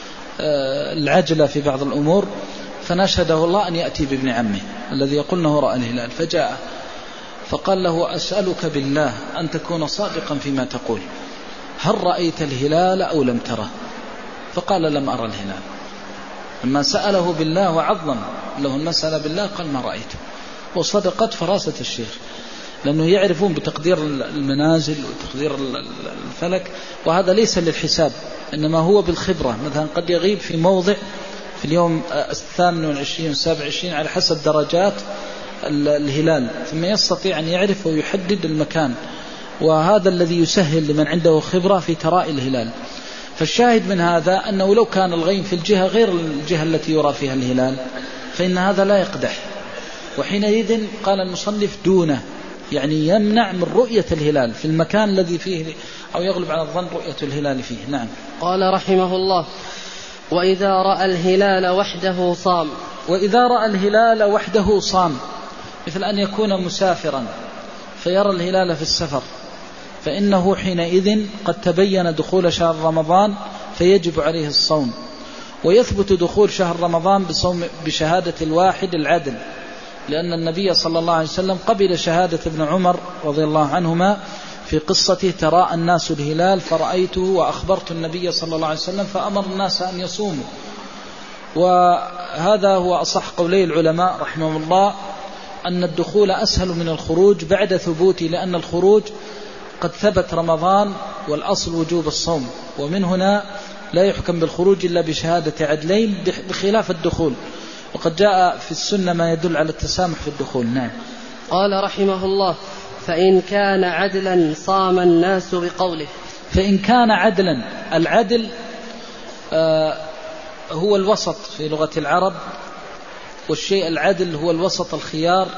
العجلة في بعض الأمور، فناشده الله أن يأتي بابن عمه الذي يقول أنه رأى الهلال، فجاء فقال له أسألك بالله أن تكون صادقا فيما تقول، هل رأيت الهلال أو لم تره؟ فقال لم أرى الهلال. لما سأله بالله وعظم له المسألة بالله قال ما رأيته. وصدقت فراسة الشيخ، لأنه يعرفون بتقدير المنازل وتقدير الفلك، وهذا ليس للحساب إنما هو بالخبرة. مثلا قد يغيب في موضع في اليوم الثامن والعشرين والسابع والعشرين على حسب درجات الهلال، ثم يستطيع أن يعرف ويحدد المكان، وهذا الذي يسهل لمن عنده خبرة في تراءي الهلال. فالشاهد من هذا أنه لو كان الغيم في الجهة غير الجهة التي يرى فيها الهلال فإن هذا لا يقدح، وحينئذ قال المصنف دونه، يعني يمنع من رؤية الهلال في المكان الذي فيه أو يغلب على الظن رؤية الهلال فيه. نعم. قال رحمه الله: وإذا رأى الهلال وحده صام. وإذا رأى الهلال وحده صام، مثل أن يكون مسافرا فيرى الهلال في السفر، فإنه حينئذ قد تبين دخول شهر رمضان فيجب عليه الصوم، ويثبت دخول شهر رمضان بصوم بشهادة الواحد العدل، لأن النبي صلى الله عليه وسلم قبل شهادة ابن عمر رضي الله عنهما في قصته تراءى الناس الهلال فرأيته وأخبرت النبي صلى الله عليه وسلم فأمر الناس أن يصوموا. وهذا هو أصح قولي العلماء رحمهم الله، أن الدخول أسهل من الخروج بعد ثبوته، لأن الخروج قد ثبت رمضان والأصل وجوب الصوم، ومن هنا لا يحكم بالخروج إلا بشهادة عدلين بخلاف الدخول، وقد جاء في السنة ما يدل على التسامح في الدخول. نعم. قال رحمه الله: فإن كان عدلا صام الناس بقوله. فإن كان عدلا، العدل آه هو الوسط في لغة العرب، والشيء العدل هو الوسط الخيار،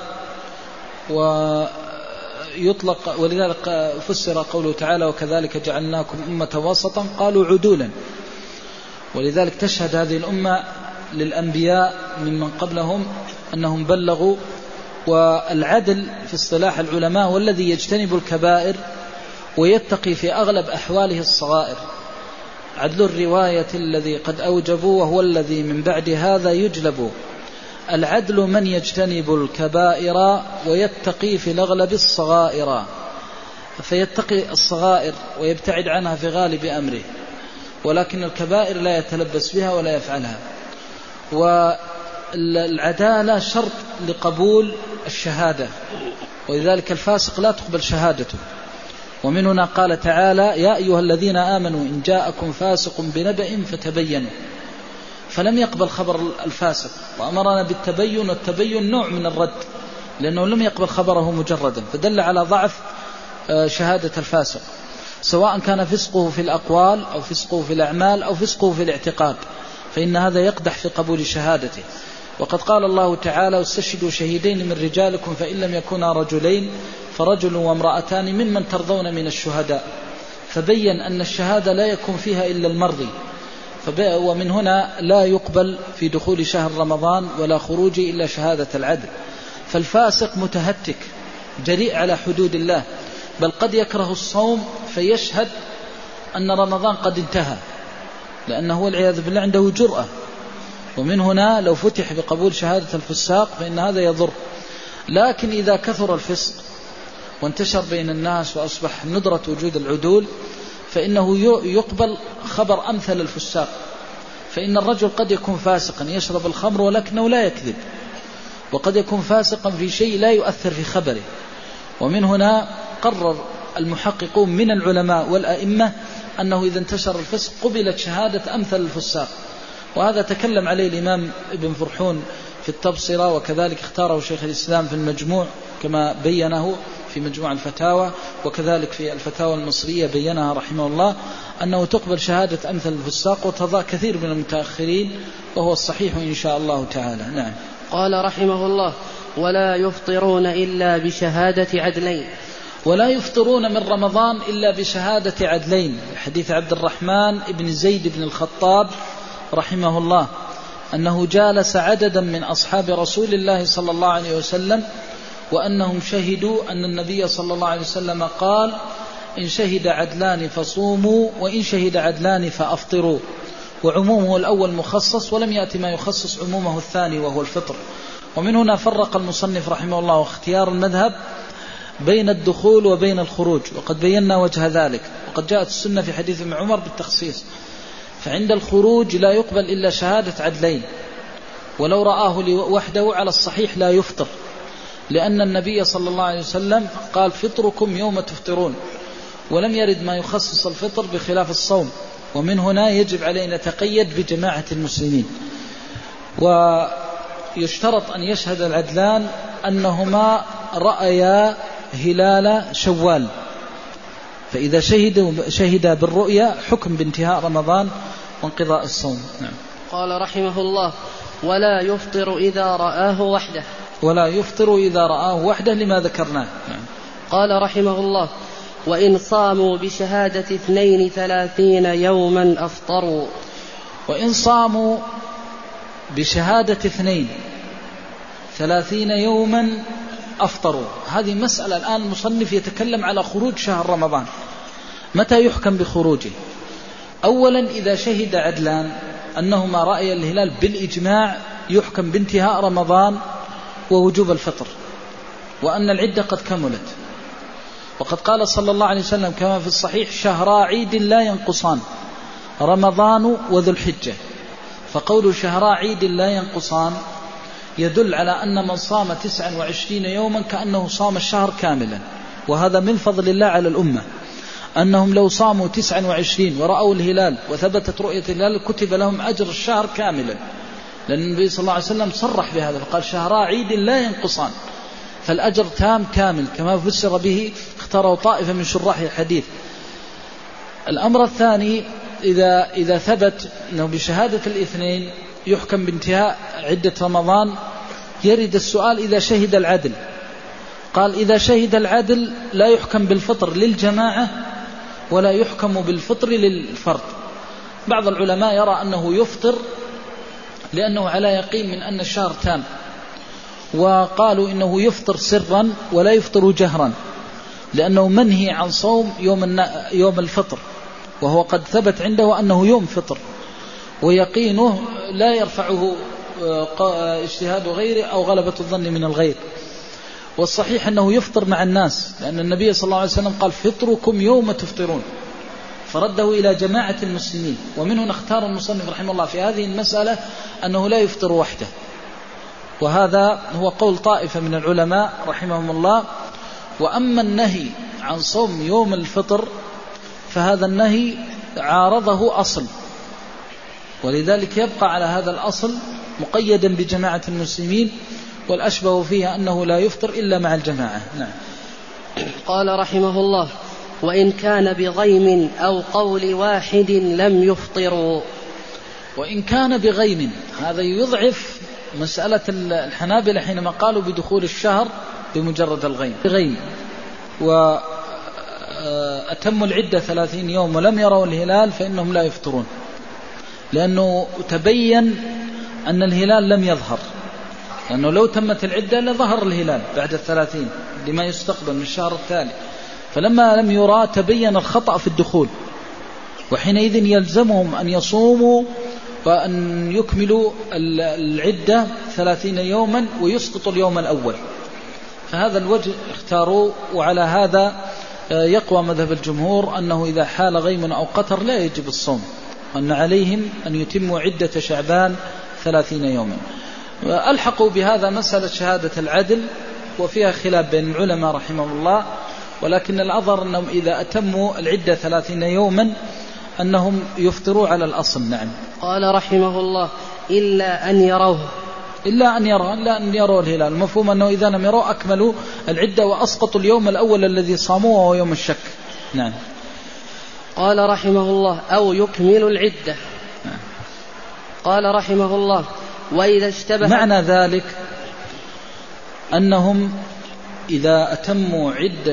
ويطلق ولذلك فسر قوله تعالى: وكذلك جعلناكم أمة وسطا، قالوا عدولا، ولذلك تشهد هذه الأمة للأنبياء ممن قبلهم أنهم بلغوا. والعدل في اصطلاح العلماء هو الذي يجتنب الكبائر ويتقي في أغلب أحواله الصغائر. عدل الرواية الذي قد أوجبوا وهو الذي من بعد هذا يجلب. العدل من يجتنب الكبائر ويتقي في الأغلب الصغائر، فيتقي الصغائر ويبتعد عنها في غالب أمره، ولكن الكبائر لا يتلبس بها ولا يفعلها. والعدالة شرط لقبول الشهادة، ولذلك الفاسق لا تقبل شهادته. ومن هنا قال تعالى: يا أيها الذين آمنوا إن جاءكم فاسق بنبأ فتبينوا، فلم يقبل خبر الفاسق، وأمرنا بالتبين، والتبين نوع من الرد لأنه لم يقبل خبره مجردا، فدل على ضعف شهادة الفاسق، سواء كان فسقه في الأقوال أو فسقه في الأعمال أو فسقه في الاعتقاد، فإن هذا يقدح في قبول شهادته. وقد قال الله تعالى: واستشهدوا شهيدين من رجالكم فإن لم يكونا رجلين فرجل وامرأتان ممن ترضون من الشهداء، فبين أن الشهادة لا يكون فيها إلا المرضي، ومن هنا لا يقبل في دخول شهر رمضان ولا خروج إلا شهادة العدل. فالفاسق متهتك جريء على حدود الله، بل قد يكره الصوم فيشهد أن رمضان قد انتهى، لأنه والعياذ بالله عنده جرأة. ومن هنا لو فتح بقبول شهادة الفساق فإن هذا يضر. لكن إذا كثر الفسق وانتشر بين الناس وأصبح ندرة وجود العدول، فإنه يقبل خبر أمثل الفساق. فإن الرجل قد يكون فاسقا يشرب الخمر ولكنه لا يكذب، وقد يكون فاسقا في شيء لا يؤثر في خبره. ومن هنا قرر المحققون من العلماء والأئمة أنه إذا انتشر الفسق قبلت شهادة أمثل الفساق. وهذا تكلم عليه الإمام ابن فرحون في التبصرة، وكذلك اختاره شيخ الإسلام في المجموع كما بينه في مجموع الفتاوى، وكذلك في الفتاوى المصرية بينها رحمه الله أنه تقبل شهادة أمثل الفساق، وتضاء كثير من المتأخرين، وهو الصحيح إن شاء الله تعالى. نعم. قال رحمه الله: ولا يفطرون إلا بشهادة عدلين. ولا يفطرون من رمضان إلا بشهادة عدلين، حديث عبد الرحمن بن زيد بن الخطاب رحمه الله أنه جالس عددا من أصحاب رسول الله صلى الله عليه وسلم، وأنهم شهدوا أن النبي صلى الله عليه وسلم قال: إن شهد عدلان فصوموا، وإن شهد عدلان فأفطروا. وعمومه الأول مخصص، ولم يأتي ما يخصص عمومه الثاني وهو الفطر. ومن هنا فرق المصنف رحمه الله اختيار المذهب بين الدخول وبين الخروج، وقد بينا وجه ذلك. وقد جاءت السنة في حديث ابن عمر بالتخصيص. فعند الخروج لا يقبل إلا شهادة عدلين، ولو رآه وحده على الصحيح لا يفطر، لأن النبي صلى الله عليه وسلم قال: فطركم يوم تفطرون، ولم يرد ما يخصص الفطر بخلاف الصوم. ومن هنا يجب علينا نتقيد بجماعة المسلمين. ويشترط أن يشهد العدلان أنهما رأيا هلال شوال، فإذا شهد شهد بالرؤيا حكم بانتهاء رمضان وانقضاء الصوم. نعم. قال رحمه الله: ولا يفطر إذا رآه وحده. ولا يفطر إذا رآه وحده لما ذكرناه. نعم. قال رحمه الله: وإن صاموا بشهادة اثنين ثلاثين يوما أفطروا. وإن صاموا بشهادة اثنين ثلاثين يوما أفطروا. هذه مسألة الآن المصنف يتكلم على خروج شهر رمضان، متى يحكم بخروجه؟ أولا إذا شهد عدلان أنهما رأي الهلال بالإجماع يحكم بانتهاء رمضان ووجوب الفطر، وأن العدة قد كملت. وقد قال صلى الله عليه وسلم كما في الصحيح: شهرا عيد لا ينقصان، رمضان وذو الحجة. فقول شهرا عيد لا ينقصان يدل على أن من صام تسعا وعشرين يوما كأنه صام الشهر كاملا. وهذا من فضل الله على الأمة، أنهم لو صاموا تسعا وعشرين ورأوا الهلال وثبتت رؤية الهلال كتب لهم أجر الشهر كاملا، لأن النبي صلى الله عليه وسلم صرح بهذا فقال: شهرا عيد لا ينقصان، فالأجر تام كامل كما فسر به اختاروا طائفة من شراح الحديث. الأمر الثاني: إذا, إذا ثبت أنه بشهادة الاثنين يحكم بانتهاء عدة رمضان، يرد السؤال إذا شهد العدل. قال: إذا شهد العدل لا يحكم بالفطر للجماعة ولا يحكم بالفطر للفرد. بعض العلماء يرى أنه يفطر لأنه على يقين من أن الشهر تام، وقالوا إنه يفطر سرا ولا يفطر جهرا، لأنه منهي عن صوم يوم يوم الفطر، وهو قد ثبت عنده أنه يوم فطر، ويقينه لا يرفعه اجتهاد غيره أو غلبة الظن من الغير. والصحيح أنه يفطر مع الناس، لأن النبي صلى الله عليه وسلم قال: فطركم يوم تفطرون، فرده إلى جماعة المسلمين. ومن هنا اختار المصنف رحمه الله في هذه المسألة أنه لا يفطر وحده، وهذا هو قول طائفة من العلماء رحمهم الله. وأما النهي عن صوم يوم الفطر فهذا النهي عارضه أصل، ولذلك يبقى على هذا الأصل مقيدا بجماعة المسلمين، والأشبه فيها أنه لا يفطر إلا مع الجماعة. نعم. قال رحمه الله: وإن كان بغيم أو قول واحد لم يفطروا. وإن كان بغيم، هذا يضعف مسألة الحنابلة حينما قالوا بدخول الشهر بمجرد الغيم. بغيم وأتموا العدة ثلاثين يوم ولم يروا الهلال فإنهم لا يفطرون، لأنه تبين أن الهلال لم يظهر، لأنه لو تمت العدة لظهر الهلال بعد الثلاثين لما يستقبل من الشهر التالي، فلما لم يرى تبين الخطأ في الدخول، وحينئذ يلزمهم أن يصوموا وأن يكملوا العدة ثلاثين يوما ويسقط اليوم الأول. فهذا الوجه اختاروا، وعلى هذا يقوى مذهب الجمهور أنه إذا حال غيم أو قطر لا يجب الصوم، وأن عليهم أن يتموا عدة شعبان ثلاثين يوما. ألحقوا بهذا مسألة شهادة العدل، وفيها خلاف بين العلماء رحمه الله، ولكن الأظهر أنهم إذا أتموا العدة ثلاثين يوما أنهم يفطروا على الأصل. نعم. قال رحمه الله: إلا أن يروه إلا أن يروا إلا أن يروا الهلال، المفهوم أنه إذا لم يروا أكملوا العدة وأسقطوا اليوم الأول الذي صاموه وهو يوم الشك. نعم. قال رحمه الله: أو يكمل العدة. نعم. قال رحمه الله: وإذا اشتبه. معنى ذلك أنهم إذا أتموا عدة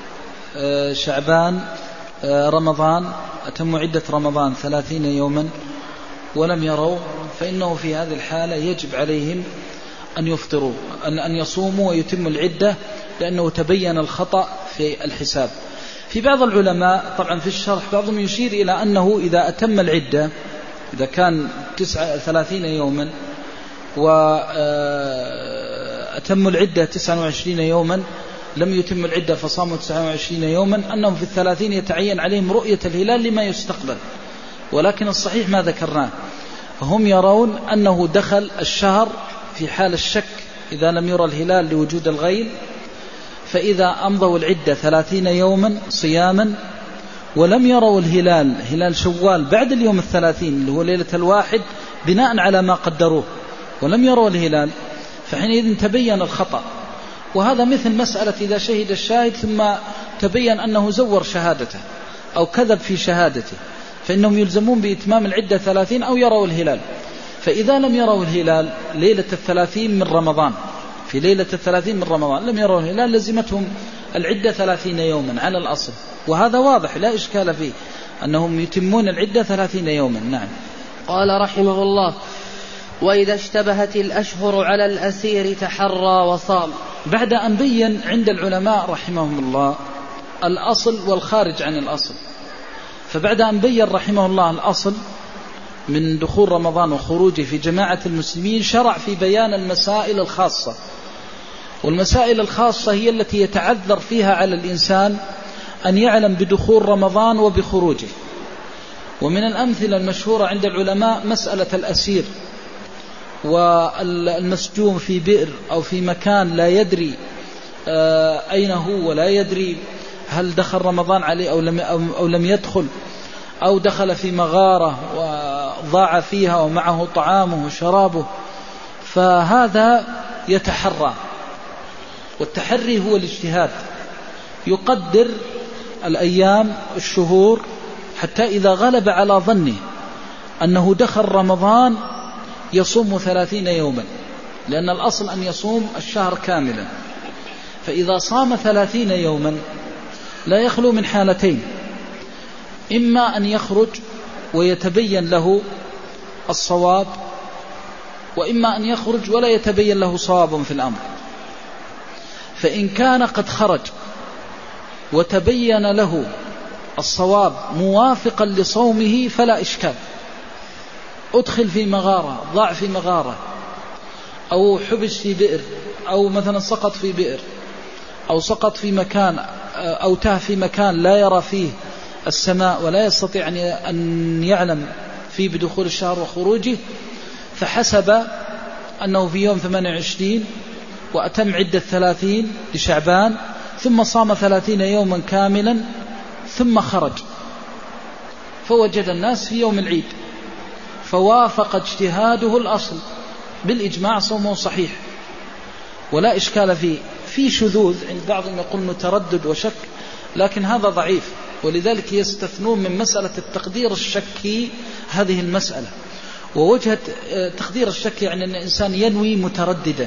شعبان رمضان أتموا عدة رمضان ثلاثين يوما ولم يروا، فإنه في هذه الحالة يجب عليهم أن يفطروا أن أن يصوموا ويتموا العدة، لأنه تبين الخطأ في الحساب. في بعض العلماء طبعا في الشرح بعضهم يشير إلى أنه إذا أتم العدة، إذا كان تسعة ثلاثين يوما وأتم العدة تسعة وعشرين يوما لم يتم العدة فصاموا تسعة وعشرين يوما، أنهم في الثلاثين يتعين عليهم رؤية الهلال لما يستقبل. ولكن الصحيح ما ذكرناه، هم يرون أنه دخل الشهر في حال الشك إذا لم يرى الهلال لوجود الغيم، فإذا أمضوا العدة ثلاثين يوما صياما ولم يروا الهلال هلال شوال بعد اليوم الثلاثين اللي هو ليلة الواحد بناء على ما قدروه ولم يروا الهلال، فحينئذ تبين الخطأ. وهذا مثل مسألة إذا شهد الشاهد ثم تبين أنه زور شهادته أو كذب في شهادته، فإنهم يلزمون بإتمام العدة ثلاثين أو يروا الهلال. فإذا لم يروا الهلال ليلة الثلاثين من رمضان، في ليلة الثلاثين من رمضان لم يروا الهلال، لزمتهم العدة ثلاثين يوما على الأصل، وهذا واضح لا إشكال فيه أنهم يتمون العدة ثلاثين يوما. نعم. قال رحمه الله: وإذا اشتبهت الأشهر على الأسير تحرى وصام. بعد أن بين عند العلماء رحمهم الله الأصل والخارج عن الأصل، فبعد أن بين رحمه الله الأصل من دخول رمضان وخروجه في جماعة المسلمين، شرع في بيان المسائل الخاصة. والمسائل الخاصة هي التي يتعذر فيها على الإنسان أن يعلم بدخول رمضان وبخروجه. ومن الأمثلة المشهورة عند العلماء مسألة الأسير والمسجون في بئر أو في مكان لا يدري أين هو ولا يدري هل دخل رمضان عليه أو لم, أو لم يدخل، أو دخل في مغارة وضاع فيها ومعه طعامه وشرابه، فهذا يتحرى. والتحري هو الاجتهاد، يقدر الأيام الشهور حتى إذا غلب على ظنه أنه دخل رمضان يصوم ثلاثين يوما، لأن الأصل أن يصوم الشهر كاملا. فإذا صام ثلاثين يوما لا يخلو من حالتين: إما أن يخرج ويتبين له الصواب، وإما أن يخرج ولا يتبين له صواب في الأمر. فإن كان قد خرج وتبين له الصواب موافقا لصومه فلا إشكال، أدخل في مغارة، ضاع في مغارة، أو حبس في بئر، أو مثلا سقط في بئر، أو سقط في مكان، أو تاه في مكان لا يرى فيه السماء ولا يستطيع أن يعلم فيه بدخول الشهر وخروجه، فحسب أنه في يوم ثمانية وعشرين وأتم عدة ثلاثين لشعبان ثم صام ثلاثين يوما كاملا ثم خرج فوجد الناس في يوم العيد فوافق اجتهاده الأصل بالإجماع صومه صحيح ولا إشكال فيه. في شذوذ عند بعضهم يقول انه تردد وشك، لكن هذا ضعيف، ولذلك يستثنون من مسألة التقدير الشكي هذه المسألة. ووجهة تقدير الشك يعني أن الإنسان ينوي مترددا،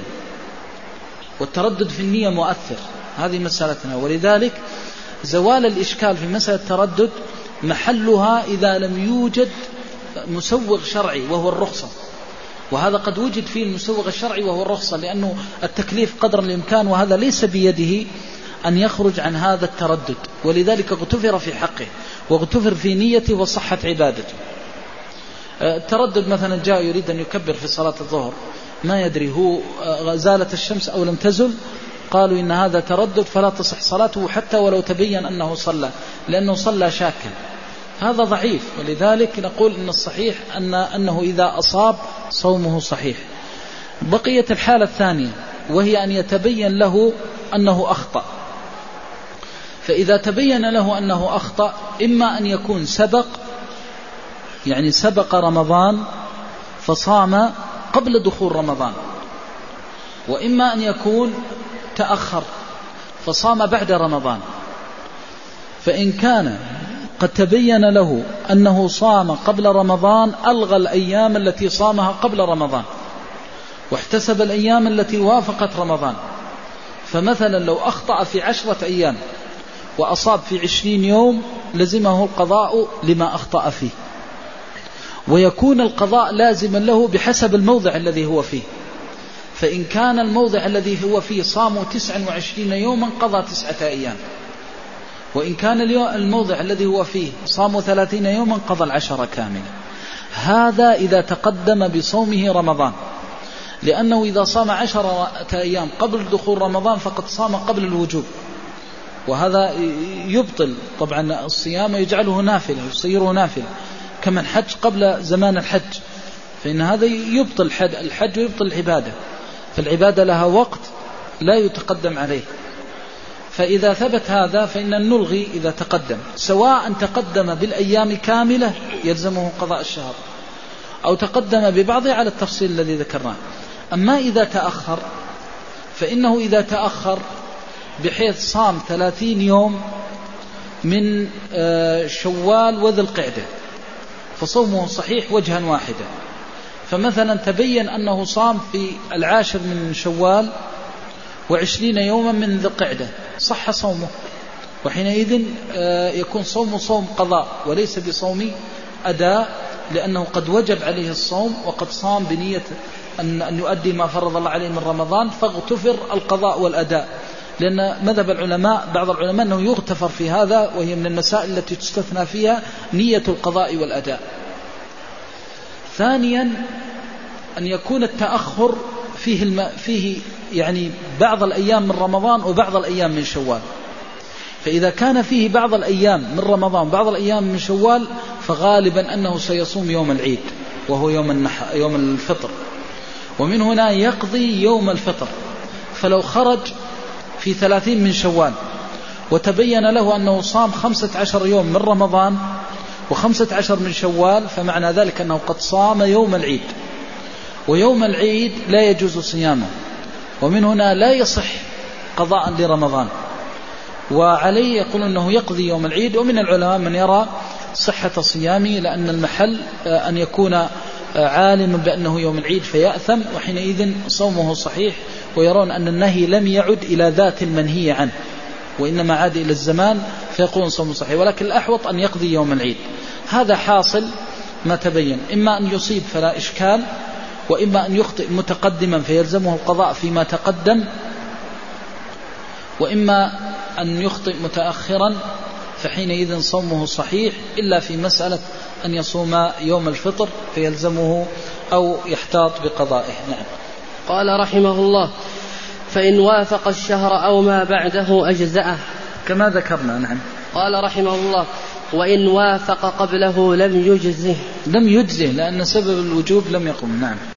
والتردد في النية مؤثر، هذه مسألتنا. ولذلك زوال الإشكال في مسألة التردد محلها إذا لم يوجد مسوغ شرعي وهو الرخصة، وهذا قد وجد فيه المسوغ الشرعي وهو الرخصة، لأنه التكليف قدر الإمكان، وهذا ليس بيده أن يخرج عن هذا التردد، ولذلك اغتفر في حقه واغتفر في نيته وصحة عبادته. التردد مثلا جاء يريد أن يكبر في صلاة الظهر، ما يدري هو زالت الشمس أو لم تزل، قالوا إن هذا تردد فلا تصح صلاته حتى ولو تبين أنه صلى، لأنه صلى شاكا. هذا ضعيف، ولذلك نقول إن الصحيح أن أنه إذا أصاب صومه صحيح. بقية الحالة الثانية وهي أن يتبين له أنه أخطأ. فإذا تبين له أنه أخطأ إما أن يكون سبق، يعني سبق رمضان فصام قبل دخول رمضان، وإما أن يكون تأخر فصام بعد رمضان. فإن كان قد تبين له أنه صام قبل رمضان ألغى الأيام التي صامها قبل رمضان واحتسب الأيام التي وافقت رمضان. فمثلا لو أخطأ في عشرة أيام وأصاب في عشرين يوم لزمه القضاء لما أخطأ فيه، ويكون القضاء لازما له بحسب الموضع الذي هو فيه. فإن كان الموضع الذي هو فيه صاموا تسعا وعشرين يوما قضى تسعة أيام، وإن كان الموضع الذي هو فيه صاموا ثلاثين يوما قضى العشرة كاملة. هذا إذا تقدم بصومه رمضان، لأنه إذا صام عشرة أيام قبل دخول رمضان فقد صام قبل الوجوب، وهذا يبطل طبعا الصيام ويجعله نافلة يصيره نافلة، كمن حج قبل زمان الحج، فإن هذا يبطل الحج ويبطل العبادة، فالعبادة لها وقت لا يتقدم عليه. فإذا ثبت هذا فإن نلغي إذا تقدم، سواء تقدم بالأيام كاملة يلزمه قضاء الشهر أو تقدم ببعضه على التفصيل الذي ذكرناه. أما إذا تأخر فإنه إذا تأخر بحيث صام ثلاثين يوم من شوال وذي القعدة فصومه صحيح وجها واحدا. فمثلا تبين أنه صام في العاشر من شوال وعشرين يوما من ذي القعدة صح صومه، وحينئذ يكون صومه صوم قضاء وليس بصوم أداء، لأنه قد وجب عليه الصوم وقد صام بنية أن يؤدي ما فرض الله عليه من رمضان، فاغتفر القضاء والأداء. لأن مذهب العلماء بعض العلماء أنه يغتفر في هذا، وهي من المسائل التي تستثنى فيها نية القضاء والأداء. ثانيا أن يكون التأخر فيه, الم... فيه يعني بعض الأيام من رمضان وبعض الأيام من شوال. فإذا كان فيه بعض الأيام من رمضان وبعض الأيام من شوال فغالبا أنه سيصوم يوم العيد وهو يوم, النح... يوم الفطر، ومن هنا يقضي يوم الفطر. فلو خرج في ثلاثين من شوال وتبين له أنه صام خمسة عشر يوم من رمضان وخمسة عشر من شوال فمعنى ذلك أنه قد صام يوم العيد، ويوم العيد لا يجوز صيامه، ومن هنا لا يصح قضاء لرمضان، وعليه يقول أنه يقضي يوم العيد. ومن العلماء من يرى صحة صيامه، لأن المحل أن يكون عالم بأنه يوم العيد فيأثم، وحينئذ صومه صحيح، ويرون أن النهي لم يعد إلى ذات المنهي عنه وإنما عاد إلى الزمان فيقولون صومه صحيح. ولكن الأحوط أن يقضي يوم العيد. هذا حاصل ما تبين، إما أن يصيب فلا إشكال، وإما أن يخطئ متقدما فيلزمه القضاء فيما تقدم، وإما أن يخطئ متأخرا فحينئذ صومه صحيح، إلا في مسألة أن يصوم يوم الفطر فيلزمه أو يحتاط بقضائه. نعم. قال رحمه الله: فإن وافق الشهر أو ما بعده أجزأه كما ذكرنا. نعم. قال رحمه الله: وإن وافق قبله لم يجزه. لم يجزه لأن سبب الوجوب لم يقم. نعم.